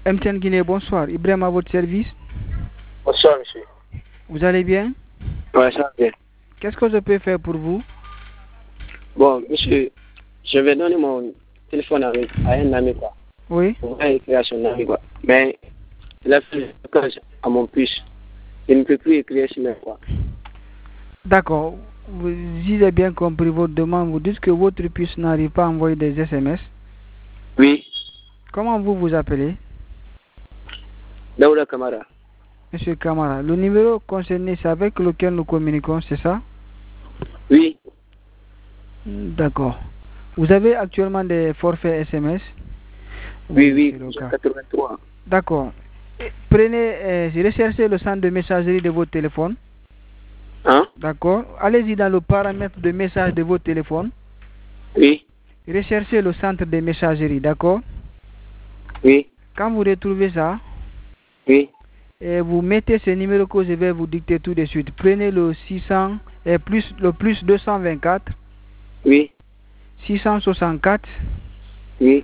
MTN Guinée, bonsoir. Ibrahim à votre service. Bonsoir, monsieur. Vous allez bien? Ouais, ça va bien. Qu'est-ce que je peux faire pour vous? Bon, monsieur, je vais donner mon téléphone à un ami, quoi. Oui. On va écrire à son ami, quoi. Mais il a fait le blocage à mon puce. Il ne peut plus écrire sur mes quoi. D'accord. Vous avez bien compris votre demande. Vous dites que votre puce n'arrive pas à envoyer des SMS. Oui. Comment vous vous appelez? Daouda Kamara. Monsieur Kamara, le numéro concerné, c'est avec lequel nous communiquons, c'est ça? Oui. D'accord. Vous avez actuellement des forfaits SMS? Oui, 83. D'accord. Prenez, recherchez le centre de messagerie de votre téléphone. Hein? D'accord. Allez-y dans le paramètre de message de votre téléphone. Oui. Recherchez le centre de messagerie, d'accord? Oui. Quand vous retrouvez ça, oui. Et vous mettez ce numéro que je vais vous dicter tout de suite. Prenez le 600 et le plus 224. Oui. 664. Oui.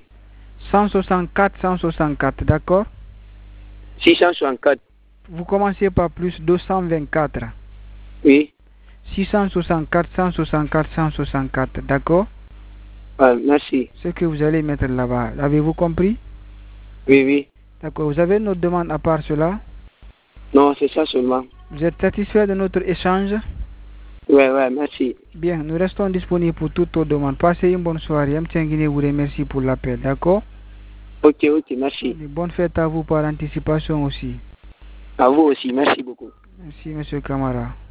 164, d'accord? 664. Vous commencez par plus 224. Oui. 664, 164, d'accord? Merci. Ce que vous allez mettre là-bas. Avez-vous compris? Oui. D'accord. Vous avez une autre demande à part cela? Non, c'est ça seulement. Vous êtes satisfait de notre échange? Ouais, merci. Bien, nous restons disponibles pour toutes vos demandes. Passez une bonne soirée. M. Guinée vous remercie pour l'appel, d'accord? Ok, merci. Bonne fête à vous par anticipation aussi. À vous aussi, merci beaucoup. Merci, M. Kamara.